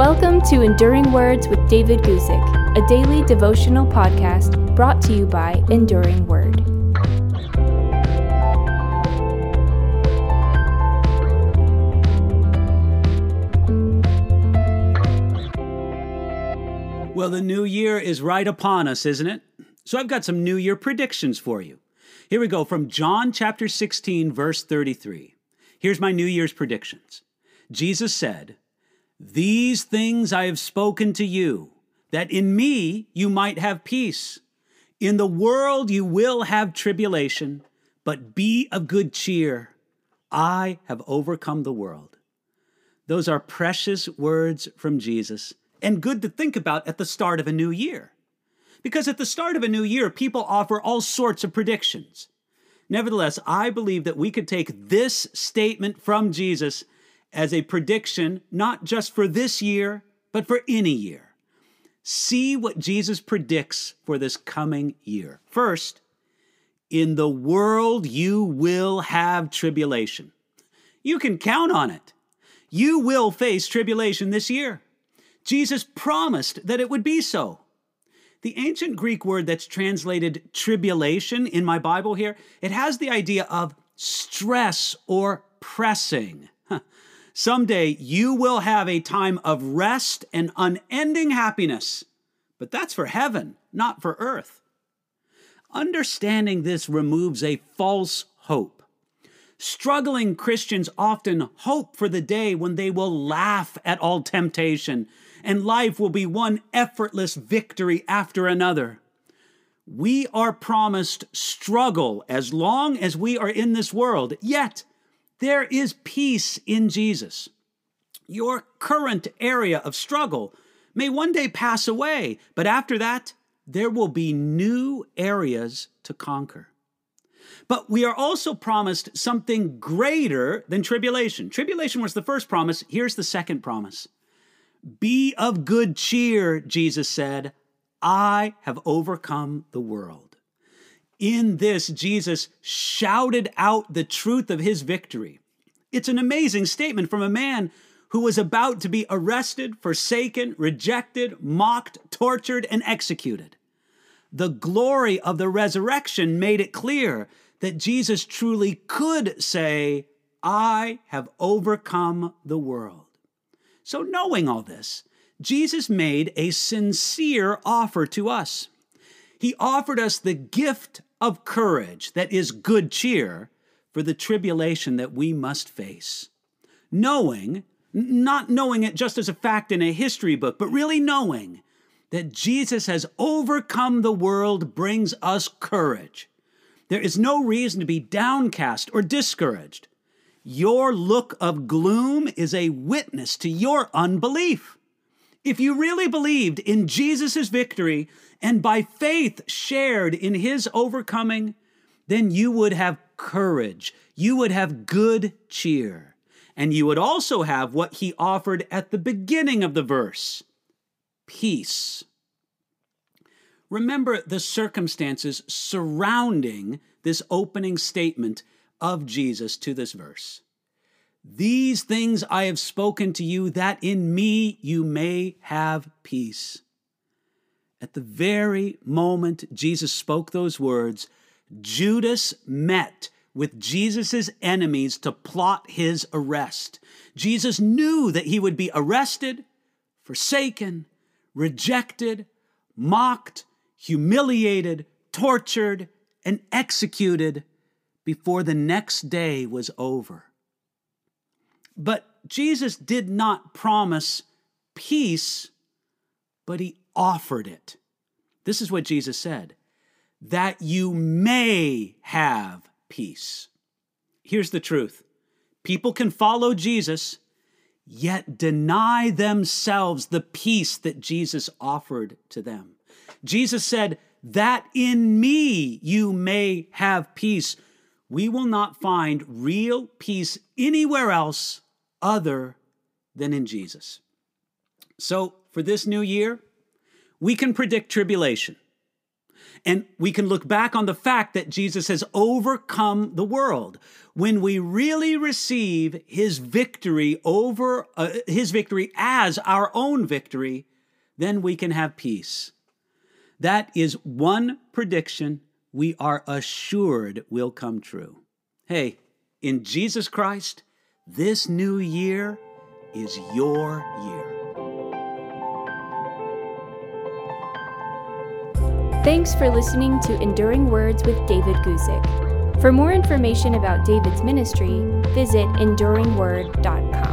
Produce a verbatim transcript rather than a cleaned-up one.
Welcome to Enduring Words with David Guzik, a daily devotional podcast brought to you by Enduring Word. Well, the new year is right upon us, isn't it? So I've got some New Year predictions for you. Here we go from John chapter sixteen, verse thirty-three. Here's my New Year's predictions. Jesus said, "These things I have spoken to you, that in me you might have peace. In the world you will have tribulation, but be of good cheer. I have overcome the world." Those are precious words from Jesus, and good to think about at the start of a new year. Because at the start of a new year, people offer all sorts of predictions. Nevertheless, I believe that we could take this statement from Jesus as a prediction, not just for this year, but for any year. See what Jesus predicts for this coming year. First, in the world you will have tribulation. You can count on it. You will face tribulation this year. Jesus promised that it would be so. The ancient Greek word that's translated tribulation in my Bible here, it has the idea of stress or pressing. Someday you will have a time of rest and unending happiness, but that's for heaven, not for earth. Understanding this removes a false hope. Struggling Christians often hope for the day when they will laugh at all temptation and life will be one effortless victory after another. We are promised struggle as long as we are in this world, yet there is peace in Jesus. Your current area of struggle may one day pass away, but after that, there will be new areas to conquer. But we are also promised something greater than tribulation. Tribulation was the first promise. Here's the second promise. Be of good cheer, Jesus said. I have overcome the world. In this, Jesus shouted out the truth of his victory. It's an amazing statement from a man who was about to be arrested, forsaken, rejected, mocked, tortured, and executed. The glory of the resurrection made it clear that Jesus truly could say, I have overcome the world. So knowing all this, Jesus made a sincere offer to us. He offered us the gift of courage, that is good cheer, for the tribulation that we must face. Knowing, not knowing it just as a fact in a history book, but really knowing that Jesus has overcome the world brings us courage. There is no reason to be downcast or discouraged. Your look of gloom is a witness to your unbelief. If you really believed in Jesus' victory and by faith shared in his overcoming, then you would have courage. You would have good cheer. And you would also have what he offered at the beginning of the verse, peace. Remember the circumstances surrounding this opening statement of Jesus to this verse. These things I have spoken to you, that in me you may have peace. At the very moment Jesus spoke those words, Judas met with Jesus' enemies to plot his arrest. Jesus knew that he would be arrested, forsaken, rejected, mocked, humiliated, tortured, and executed before the next day was over. But Jesus did not promise peace, but he offered it. This is what Jesus said, that you may have peace. Here's the truth. People can follow Jesus, yet deny themselves the peace that Jesus offered to them. Jesus said, that in me you may have peace. We will not find real peace anywhere else other than in Jesus. So for this new year, we can predict tribulation. And we can look back on the fact that Jesus has overcome the world. When we really receive his victory over uh, his victory as our own victory, then we can have peace. That is one prediction we are assured will come true. Hey, in Jesus Christ, this new year is your year. Thanks for listening to Enduring Words with David Guzik. For more information about David's ministry, visit enduring word dot com.